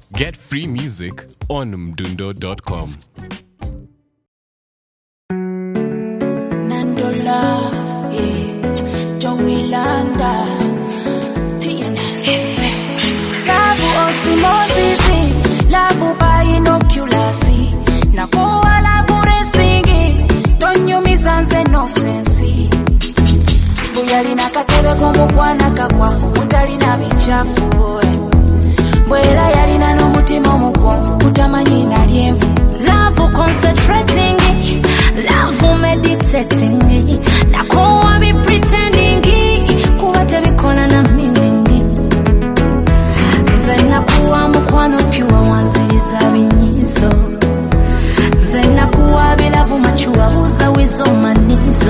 Get free music on mdundo.com. Nandola, Jowilanda, TNS. Labu osimosis, labu binoculasi, nakoa labu resingi, tonyo mizanze no sensi. Buyali nakatebe kumukwana kakwafu, mutali na bichafu. Bwela yalina n'omutima omugonvu kutamanyi nalyenvu. Love concentrating, love meditating, nakowa be pretending, kuba tebikola na meaning. Nze nakuwa mukwano pyuwa wanziriza binyizo. Nze nakuwa bilavu machuwa buza wizo manizo.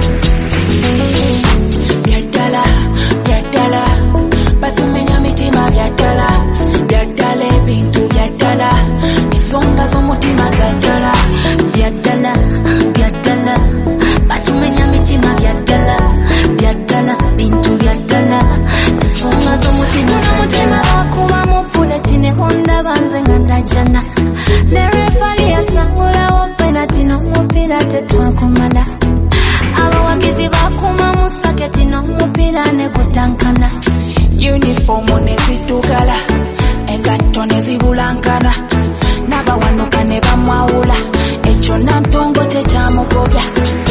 Byadala, byadala, batumenya mitima byadala. Byadala ebintu byadala, ensonga z'omutima zaddala. Byadala, byadala, batumenya mitima byadala. Byadala, bintu byadala, ensonga z'omutima zaddala. Bakuba mu buleti ne ondaba nze nga ndajana. Ne refali yasangulawo penalty n'omupiira tetwakumala. Abawagizi bakuma mu saketi n'omupiira ne gutankana. Uniform ne zitukala, engatto ne zibulankana. N'abawanuka ne bamwawula, ekyo nantongo kye kyamugobya.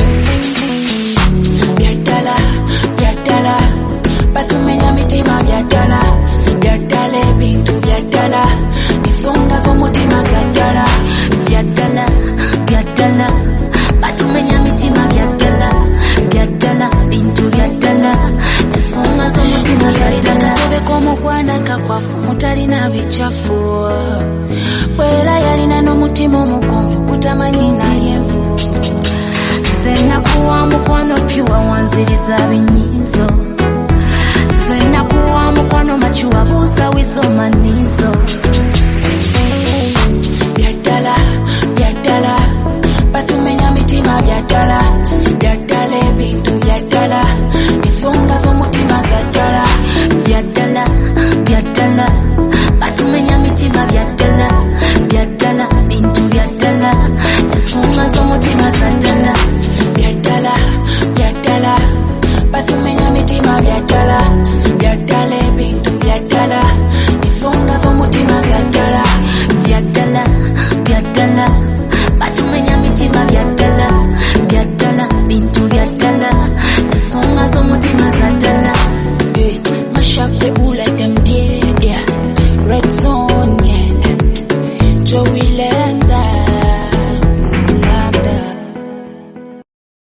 Byadala, byadala, batumenya mitima byadala. Byadala ebintu byadala, ensonga z'omutima zaddala. Byadala, byadala, batumenya mitima byadala. Byadala, bintu byadala, ensonga z'omutima zaddala. Tebeko omukwana kakwafu, mutalina bichafu. Bwela yalina n'omutima omugonvu kutamanyi nalyenvu. Nze nakuwa mukwano pyuwa wanziriza binyizo. Nze nakuwa mukwano machuwa buza wizo manizo. Byadala, byadala, batumenya mitima byadala. Byadala ebintu byadala, ensonga z'omutima zaddala. Byadala, byadala, batumenya mitima byadala. Byadala, bintu byadala, ensonga z'omutima zaddala. Byadala, byadala, batumenya mitima byadala. Byadala ebintu byadala, ensonga z'omutima zaddala. Byadala, byadala, batumenya mitima byadala. Byadala, bintu byadala, ensonga z'omutima zaddala. Mash up the bull, let them dead, yeah. Red zone, yeah. Joey